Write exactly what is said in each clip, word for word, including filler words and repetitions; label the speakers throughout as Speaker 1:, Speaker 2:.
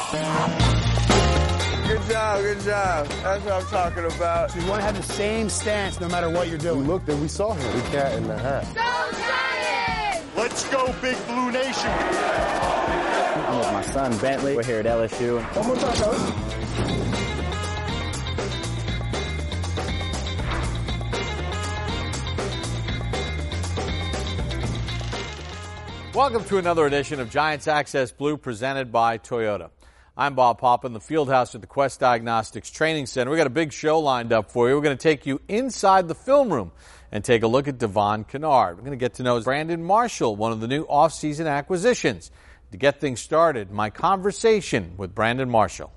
Speaker 1: Good job, good job. That's what I'm talking about.
Speaker 2: So you want to have the same stance no matter what you're doing.
Speaker 3: We looked and we saw him. We cat in the hat.
Speaker 4: Go Giants!
Speaker 5: Let's go, Big Blue Nation.
Speaker 6: I'm with my son, Bentley. We're here at L S U.
Speaker 3: One more time, Coach.
Speaker 7: Welcome to another edition of Giants Access Blue presented by Toyota. I'm Bob Papa in the field house at the Quest Diagnostics Training Center. We've got a big show lined up for you. We're going to take you inside the film room and take a look at Devon Kennard. We're going to get to know Brandon Marshall, one of the new offseason acquisitions. To get things started, my conversation with Brandon Marshall.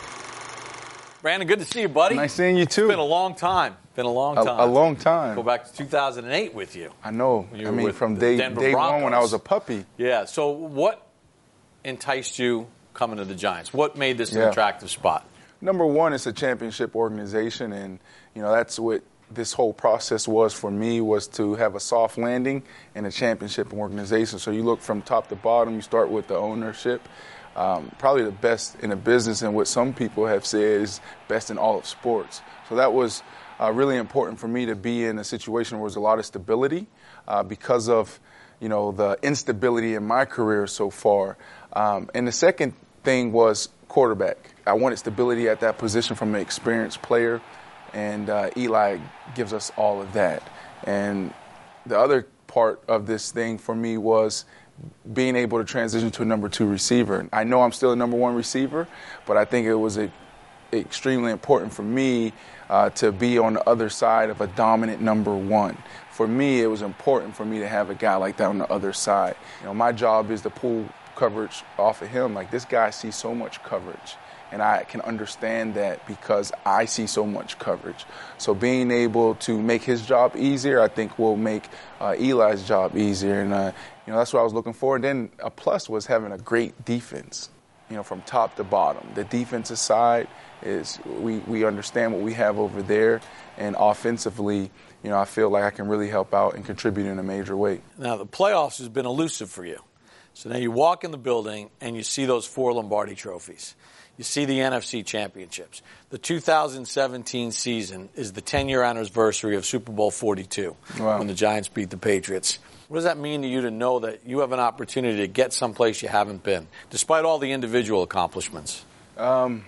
Speaker 7: Brandon, good to see you, buddy.
Speaker 8: Nice seeing you, too.
Speaker 7: It's been a long time. Been a long time.
Speaker 8: A, a long time.
Speaker 7: Go back to two thousand eight with you.
Speaker 8: I know. I mean, from day, day one when I was a puppy.
Speaker 7: Yeah. So what enticed you coming to the Giants? What made this
Speaker 8: yeah.
Speaker 7: an attractive spot?
Speaker 8: Number one, it's a championship organization, and, you know, that's what this whole process was for me, was to have a soft landing in a championship organization. So you look from top to bottom. You start with the ownership. Um, probably the best in the business, and what some people have said is best in all of sports. So that was uh, really important for me to be in a situation where there's a lot of stability uh, because of, you know, the instability in my career so far. Um, and the second thing was quarterback. I wanted stability at that position from an experienced player, and uh, Eli gives us all of that. And the other part of this thing for me was being able to transition to a number two receiver. I know I'm still a number one receiver, but I think it was a, extremely important for me uh, to be on the other side of a dominant number one. For me, it was important for me to have a guy like that on the other side. You know, my job is to pull coverage off of him. Like, this guy sees so much coverage, and I can understand that because I see so much coverage. So being able to make his job easier, I think, will make uh, Eli's job easier. And, uh, you know, that's what I was looking for. And then a plus was having a great defense, you know, from top to bottom. The defensive side is we, we understand what we have over there. And offensively, you know, I feel like I can really help out and contribute in a major way.
Speaker 7: Now, the playoffs has been elusive for you. So now you walk in the building and you see those four Lombardi trophies. You see the N F C championships. The two thousand seventeen season is the ten-year anniversary of Super Bowl forty-two,
Speaker 8: wow.
Speaker 7: when the Giants beat the Patriots. What does that mean to you to know that you have an opportunity to get someplace you haven't been, despite all the individual accomplishments?
Speaker 8: Um,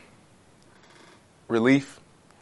Speaker 8: relief.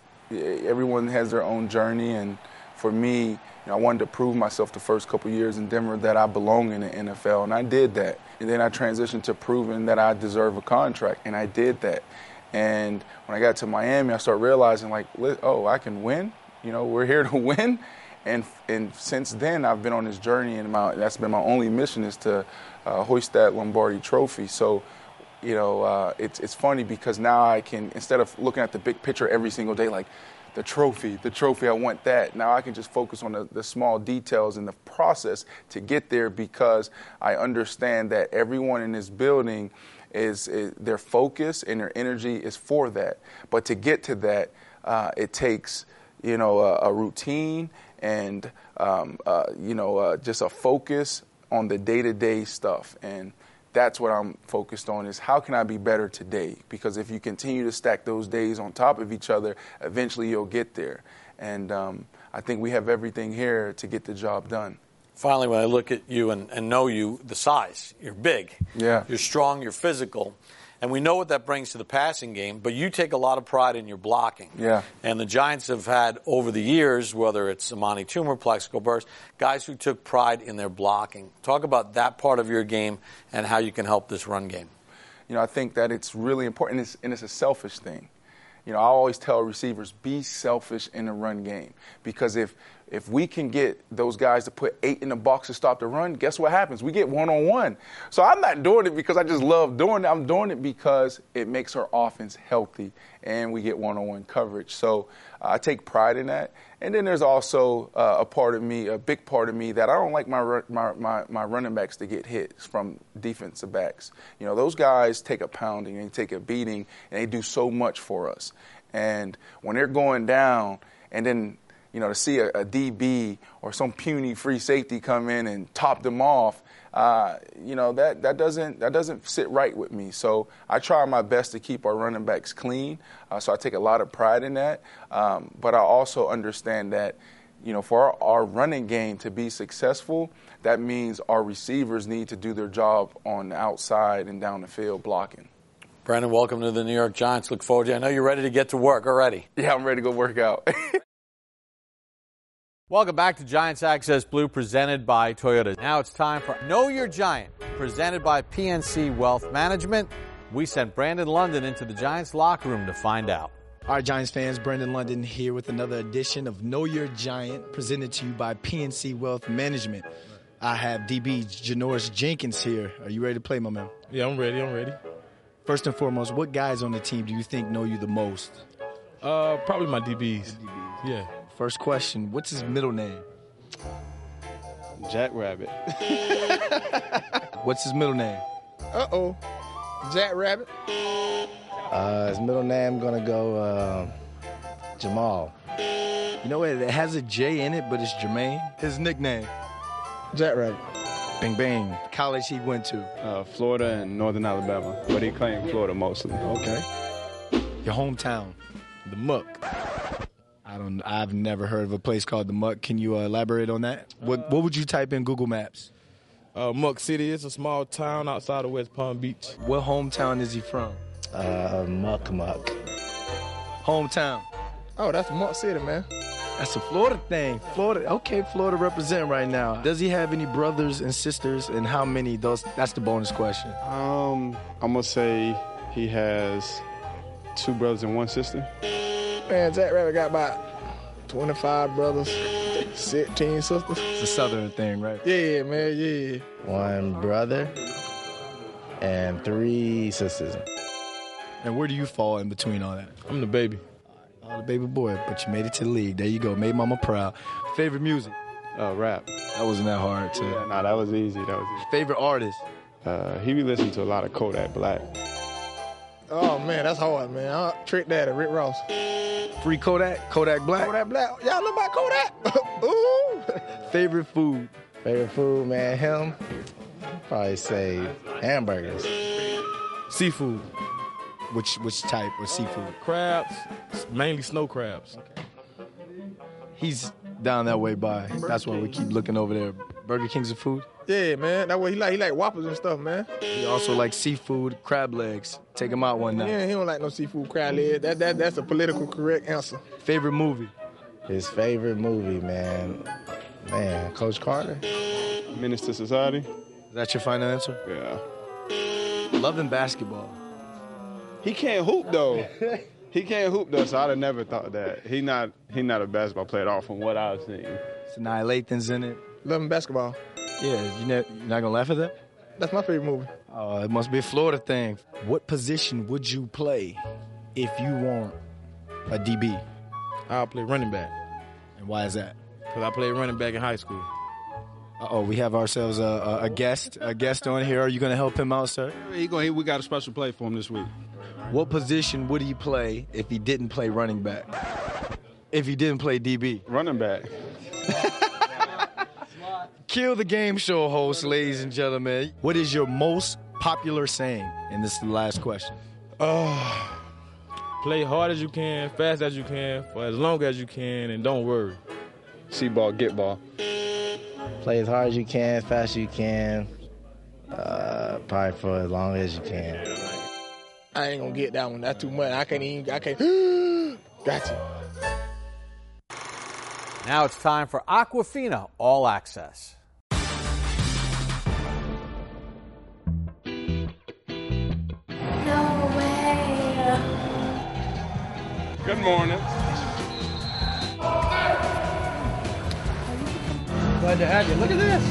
Speaker 8: Everyone has their own journey, and for me, you know, I wanted to prove myself the first couple of years in Denver that I belong in the N F L, and I did that. And then I transitioned to proving that I deserve a contract, and I did that. And when I got to Miami, I started realizing, like, oh, I can win. You know, we're here to win. And and since then, I've been on this journey, and my, that's been my only mission, is to uh, hoist that Lombardi trophy. So, you know, uh, it's it's funny because now I can, instead of looking at the big picture every single day, like, the trophy, the trophy, I want that. Now I can just focus on the, the small details in the process to get there, because I understand that everyone in this building is, is their focus and their energy is for that. But to get to that, uh, it takes, you know, a, a routine and, um, uh, you know, uh, just a focus on the day-to-day stuff. And that's what I'm focused on, is how can I be better today? Because if you continue to stack those days on top of each other, eventually you'll get there. And um, I think we have everything here to get the job done.
Speaker 7: Finally, when I look at you and, and know you, the size, you're big.
Speaker 8: Yeah.
Speaker 7: You're strong, you're physical. And we know what that brings to the passing game, but you take a lot of pride in your blocking.
Speaker 8: Yeah.
Speaker 7: And the Giants have had, over the years, whether it's Amani Toomer, Plexico Burress, guys who took pride in their blocking. Talk about that part of your game and how you can help this run game.
Speaker 8: You know, I think that it's really important, and it's, and it's a selfish thing. You know, I always tell receivers, be selfish in the run game. Because if if we can get those guys to put eight in the box to stop the run, guess what happens? We get one-on-one. So I'm not doing it because I just love doing it. I'm doing it because it makes our offense healthy, and we get one-on-one coverage. So uh, I take pride in that. And then there's also uh, a part of me, a big part of me, that I don't like my, my my my running backs to get hit from defensive backs. You know, those guys take a pounding, they take a beating, and they do so much for us. And when they're going down, and then, you know, to see a, a D B or some puny free safety come in and top them off, uh, you know, that, that, doesn't, that doesn't sit right with me. So I try my best to keep our running backs clean. Uh, so I take a lot of pride in that. Um, but I also understand that, you know, for our, our running game to be successful, that means our receivers need to do their job on the outside and down the field blocking.
Speaker 7: Brandon, welcome to the New York Giants. Look forward to it. I know you're ready to get to work already.
Speaker 8: Yeah, I'm ready to go work out.
Speaker 7: Welcome back to Giants Access Blue, presented by Toyota. Now it's time for Know Your Giant, presented by P N C Wealth Management. We sent Brandon London into the Giants locker room to find out.
Speaker 9: All right, Giants fans, Brandon London here with another edition of Know Your Giant, presented to you by P N C Wealth Management. I have D B Janoris Jenkins here. Are you ready to play, my man?
Speaker 10: Yeah, I'm ready. I'm ready.
Speaker 9: First and foremost, what guys on the team do you think know you the most?
Speaker 10: Uh, probably my D Bs.
Speaker 9: D Bs.
Speaker 10: Yeah.
Speaker 9: First question, what's his middle name?
Speaker 3: Jack Rabbit.
Speaker 9: What's his middle name?
Speaker 1: Uh-oh. Jack Rabbit.
Speaker 11: Uh, his middle name gonna go uh, Jamal.
Speaker 9: You know what? It has a J in it, but it's Jermaine. His nickname?
Speaker 1: Jack Rabbit.
Speaker 9: Bang Bang. College he went to?
Speaker 3: Uh, Florida and Northern Alabama, but he claimed Florida mostly.
Speaker 9: Okay. Your hometown? The Muck. I don't. I've never heard of a place called the Muck. Can you uh, elaborate on that? What What would you type in Google Maps?
Speaker 10: Uh, Muck City is a small town outside of West Palm Beach.
Speaker 9: What hometown is he from?
Speaker 11: Uh, Muck Muck.
Speaker 9: Hometown.
Speaker 1: Oh, that's Muck City, man.
Speaker 9: That's a Florida thing. Florida. Okay, Florida representing right now. Does he have any brothers and sisters, and how many? Those. That's the bonus question.
Speaker 3: Um, I'm gonna say he has two brothers and one sister.
Speaker 1: Man, Jack Rabbit got about twenty-five brothers, sixteen sisters.
Speaker 9: It's a Southern thing, right?
Speaker 1: Yeah, man, yeah.
Speaker 11: One brother and three sisters.
Speaker 9: And where do you fall in between all that?
Speaker 10: I'm the baby.
Speaker 9: Oh, the baby boy, but you made it to the league. There you go. Made mama proud. Favorite music?
Speaker 3: Uh, rap.
Speaker 9: That wasn't that hard, too.
Speaker 3: Yeah, nah, that was easy. That was easy.
Speaker 9: Favorite artist?
Speaker 3: Uh, he be listening to a lot of Kodak Black.
Speaker 1: Oh, man, that's hard, man. I'll trick Daddy, Rick Ross.
Speaker 9: Free Kodak? Kodak Black?
Speaker 1: Kodak Black. Y'all know about Kodak? Ooh.
Speaker 9: Favorite food?
Speaker 11: Favorite food, man, him? Probably say hamburgers.
Speaker 9: Seafood. Which which type of seafood?
Speaker 10: Crabs, mainly snow crabs.
Speaker 9: He's down that way by. That's why we keep looking over there. Burger King's of food?
Speaker 1: Yeah, man. That way he like he like Whoppers and stuff, man.
Speaker 9: He also likes seafood, crab legs. Take him out one night.
Speaker 1: Yeah, he don't like no seafood crab legs. That, that, that's a political correct answer.
Speaker 9: Favorite movie?
Speaker 11: His favorite movie, man. Man, Coach Carter.
Speaker 3: Menace to Society.
Speaker 9: Is that your final answer?
Speaker 3: Yeah.
Speaker 9: Loving basketball.
Speaker 3: He can't hoop though. He can't hoop though, so I'd have never thought that. He not he not a basketball player at all from what I've seen.
Speaker 9: Sanaa Lathan's in it.
Speaker 1: Loving basketball.
Speaker 9: Yeah, you ne- you're not gonna laugh at that?
Speaker 1: That's my favorite movie.
Speaker 9: Oh, it must be a Florida thing. What position would you play if you weren't a D B?
Speaker 10: I'll play running back.
Speaker 9: And why is that?
Speaker 10: Because I played running back in high school.
Speaker 9: Uh-oh, we have ourselves a, a, a guest, a guest on here. Are you going to help him out, sir?
Speaker 12: He going. He, we got a special play for him this week.
Speaker 9: What position would he play if he didn't play running back? If he didn't play D B?
Speaker 3: Running back.
Speaker 9: Kill the game show host, ladies and gentlemen. What is your most popular saying? And this is the last question.
Speaker 10: Uh, play hard as you can, fast as you can, for as long as you can, and don't worry.
Speaker 3: See ball, get ball.
Speaker 11: Play as hard as you can, as fast as you can. Uh, probably for as long as you can.
Speaker 1: I ain't gonna get that one. That's too much. I can't even. I can't. Gotcha.
Speaker 7: Now it's time for Aquafina All Access.
Speaker 4: No way.
Speaker 3: Good morning.
Speaker 2: Glad to have you. Look at this.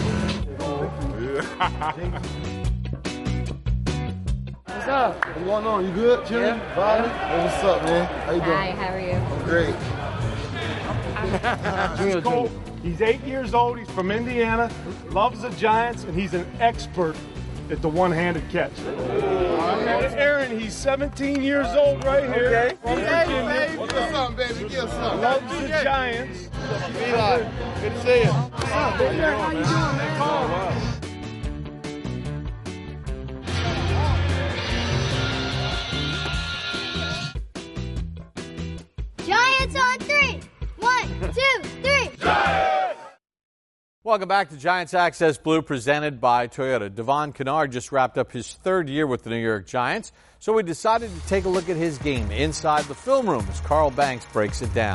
Speaker 13: What's up? What's going on? You good? Chilling?
Speaker 2: Yeah.
Speaker 13: Vibing? Hey, what's up, man? How you doing?
Speaker 4: Hi, how are you?
Speaker 13: I'm great.
Speaker 5: He's Cole. He's eight years old. He's from Indiana. Loves the Giants, and he's an expert at the one-handed catch. Aaron, he's seventeen years old right here. From Virginia.
Speaker 13: What's up, baby? Give us something.
Speaker 5: Loves the Giants.
Speaker 13: Eli, good to see you.
Speaker 5: What's up, baby? How you doing, man?
Speaker 7: Welcome back to Giants Access Blue, presented by Toyota. Devon Kennard just wrapped up his third year with the New York Giants, so we decided to take a look at his game inside the film room as Carl Banks breaks it down.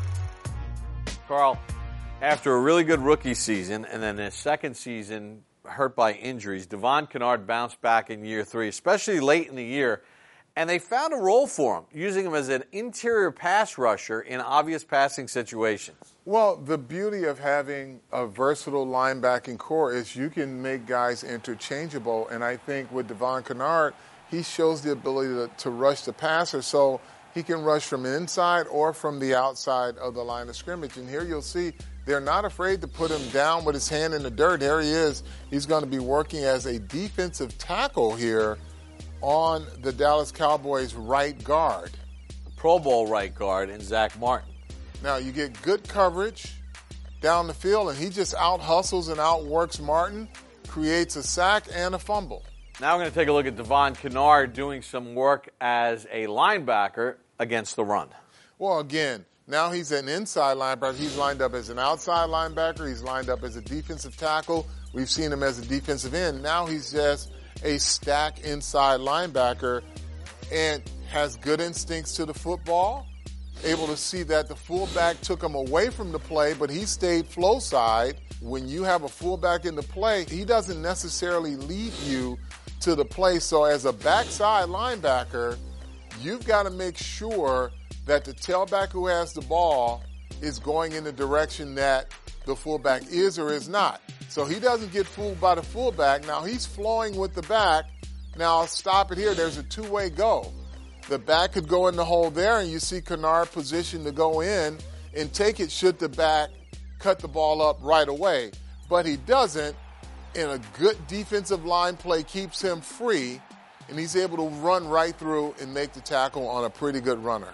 Speaker 7: Carl, after a really good rookie season and then his second season hurt by injuries, Devon Kennard bounced back in year three, especially late in the year, and they found a role for him, using him as an interior pass rusher in obvious passing situations.
Speaker 14: Well, the beauty of having a versatile linebacking core is you can make guys interchangeable, and I think with Devon Kennard, he shows the ability to, to rush the passer, so he can rush from inside or from the outside of the line of scrimmage. And here you'll see they're not afraid to put him down with his hand in the dirt. There he is. He's going to be working as a defensive tackle here on the Dallas Cowboys right guard.
Speaker 7: Pro Bowl right guard in Zach Martin.
Speaker 14: Now you get good coverage down the field, and he just out-hustles and outworks Martin, creates a sack and a fumble.
Speaker 7: Now we're going to take a look at Devon Kennard doing some work as a linebacker against the run.
Speaker 14: Well, again, now he's an inside linebacker. He's lined up as an outside linebacker. He's lined up as a defensive tackle. We've seen him as a defensive end. Now he's just a stack inside linebacker and has good instincts to the football, able to see that the fullback took him away from the play, but he stayed flow side. When you have a fullback in the play, he doesn't necessarily lead you to the play. So as a backside linebacker, you've got to make sure that the tailback who has the ball is going in the direction that the fullback is or is not. So he doesn't get fooled by the fullback. Now he's flowing with the back. Now I'll stop it here. There's a two-way go. The back could go in the hole there, and you see Kennard positioned to go in and take it should the back cut the ball up right away. But he doesn't, and a good defensive line play keeps him free, and he's able to run right through and make the tackle on a pretty good runner.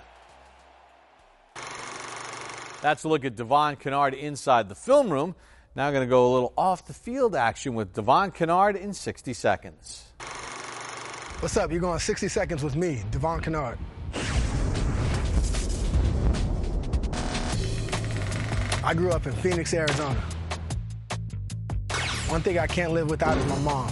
Speaker 7: That's a look at Devon Kennard inside the film room. Now going to go a little off the field action with Devon Kennard in sixty seconds.
Speaker 15: What's up? You're going sixty seconds with me, Devon Kennard. I grew up in Phoenix, Arizona. One thing I can't live without is my mom.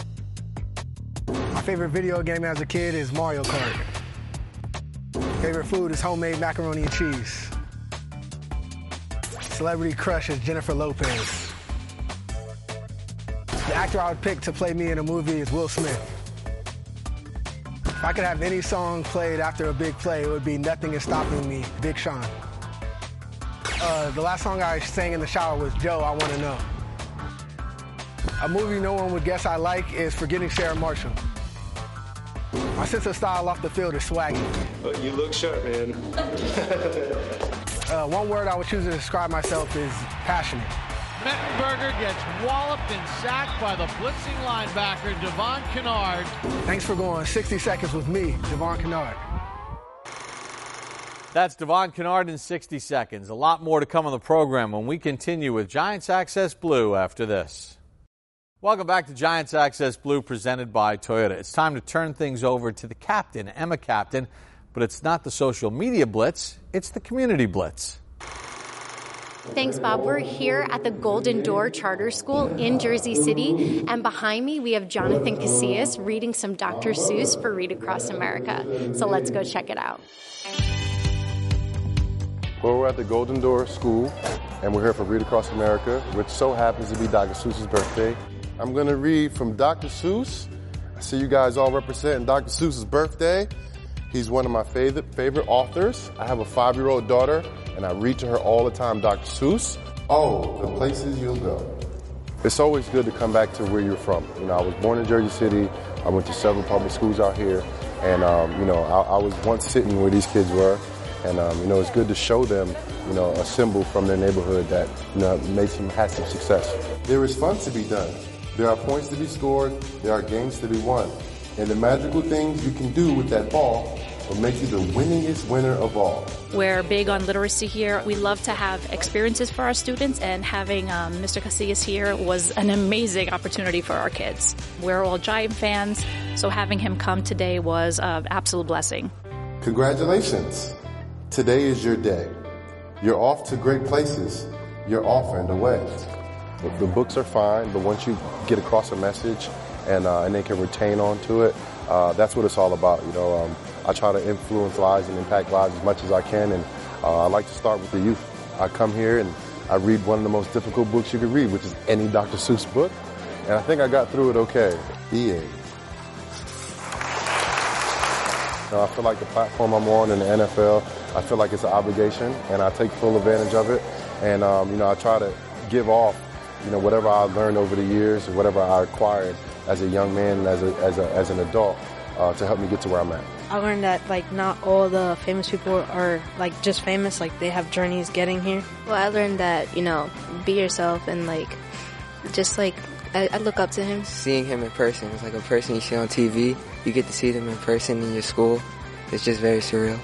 Speaker 15: My favorite video game as a kid is Mario Kart. Favorite food is homemade macaroni and cheese. Celebrity crush is Jennifer Lopez. The actor I would pick to play me in a movie is Will Smith. If I could have any song played after a big play, it would be Nothing Is Stopping Me, Big Sean. Uh, the last song I sang in the shower was Joe, I Wanna Know. A movie no one would guess I like is Forgetting Sarah Marshall. My sense of style off the field is swaggy.
Speaker 16: Well, you look sharp, man.
Speaker 15: uh, one word I would choose to describe myself is passionate.
Speaker 17: Mettenberger gets walloped and sacked by the blitzing linebacker, Devon Kennard.
Speaker 15: Thanks for going sixty seconds with me, Devon Kennard.
Speaker 7: That's Devon Kennard in sixty seconds. A lot more to come on the program when we continue with Giants Access Blue after this. Welcome back to Giants Access Blue, presented by Toyota. It's time to turn things over to the captain, Emma Captain, but it's not the social media blitz, it's the community blitz.
Speaker 18: Thanks, Bob. We're here at the Golden Door Charter School in Jersey City, and behind me we have Jonathan Casillas reading some Doctor Seuss for Read Across America. So let's go check it out.
Speaker 19: Well, we're at the Golden Door School, and we're here for Read Across America, which so happens to be Doctor Seuss's birthday. I'm going to read from Doctor Seuss. I see you guys all representing Doctor Seuss's birthday. He's one of my favorite favorite authors. I have a five-year-old daughter, and I read to her all the time, Doctor Seuss. Oh, the places you'll go. It's always good to come back to where you're from. You know, I was born in Jersey City. I went to several public schools out here, and um, you know, I, I was once sitting where these kids were, and um, you know, it's good to show them, you know, a symbol from their neighborhood that, you know, makes them have some success. There is fun to be done. There are points to be scored. There are games to be won. And the magical things you can do with that ball will make you the winningest winner of all.
Speaker 20: We're big on literacy here. We love to have experiences for our students, and having um, Mister Casillas here was an amazing opportunity for our kids. We're all Giant fans, so having him come today was an absolute blessing.
Speaker 19: Congratulations. Today is your day. You're off to great places. You're off and away. The, the books are fine, but once you get across a message and uh, and they can retain onto it, uh, that's what it's all about. You know, um, I try to influence lives and impact lives as much as I can, and uh, I like to start with the youth. I come here and I read one of the most difficult books you could read, which is any Doctor Seuss book, and I think I got through it okay. E A. You know, I feel like the platform I'm on in the N F L, I feel like it's an obligation, and I take full advantage of it. And, um, you know, I try to give off, you know, whatever I learned over the years, whatever I acquired as a young man and as, a, as, a, as an adult uh, to help me get to where I'm at.
Speaker 21: I learned that, like, not all the famous people are, like, just famous. Like, they have journeys getting here.
Speaker 22: Well, I learned that, you know, be yourself and, like, just, like, I, I look up to him.
Speaker 23: Seeing him in person, it's like a person you see on T V. You get to see them in person in your school. It's just very surreal.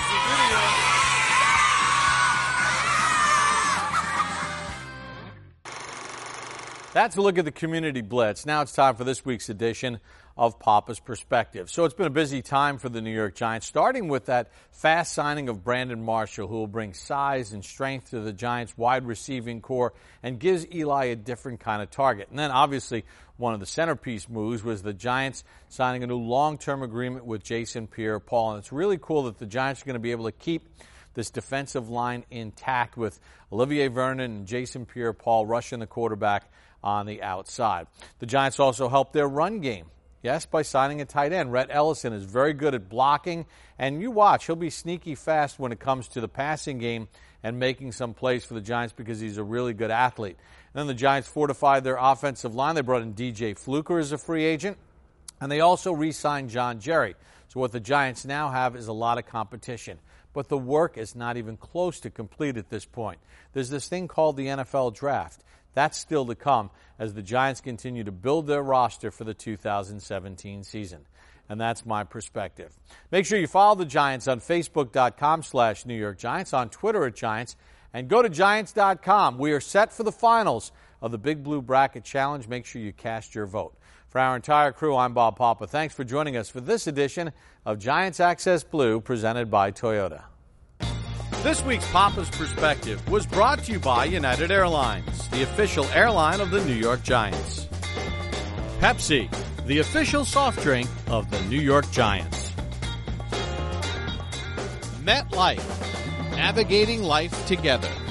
Speaker 7: That's a look at the Community Blitz. Now it's time for this week's edition of Papa's Perspective. So it's been a busy time for the New York Giants, starting with that fast signing of Brandon Marshall, who will bring size and strength to the Giants' wide receiving core and gives Eli a different kind of target. And then obviously one of the centerpiece moves was the Giants signing a new long-term agreement with Jason Pierre-Paul. And it's really cool that the Giants are going to be able to keep this defensive line intact with Olivier Vernon and Jason Pierre-Paul rushing the quarterback on the outside. The Giants also helped their run game, yes, by signing a tight end. Rhett Ellison is very good at blocking, and you watch, he'll be sneaky fast when it comes to the passing game and making some plays for the Giants because he's a really good athlete. And then the Giants fortified their offensive line. They brought in D J Fluker as a free agent, and they also re-signed John Jerry. So what the Giants now have is a lot of competition. But the work is not even close to complete at this point. There's this thing called the N F L Draft. That's still to come as the Giants continue to build their roster for the two thousand seventeen season. And that's my perspective. Make sure you follow the Giants on Facebook.com slash New York Giants, on Twitter at Giants, and go to Giants dot com. We are set for the finals of the Big Blue Bracket Challenge. Make sure you cast your vote. For our entire crew, I'm Bob Papa. Thanks for joining us for this edition of Giants Access Blue, presented by Toyota. This week's Papa's Perspective was brought to you by United Airlines, the official airline of the New York Giants. Pepsi, the official soft drink of the New York Giants. MetLife, navigating life together.